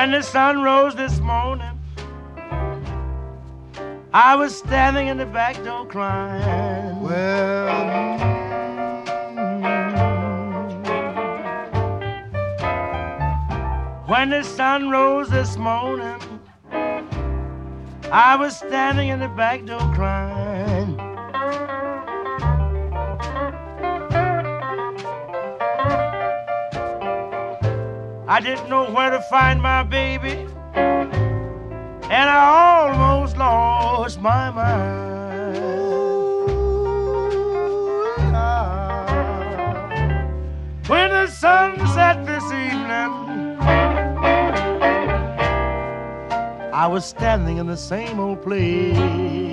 When the sun rose this morning, I was standing in the back door crying. Well, when the sun rose this morning, I was standing in the back door crying. I didn't know where to find my baby, and I almost lost my mind. When the sun set this evening, I was standing in the same old place.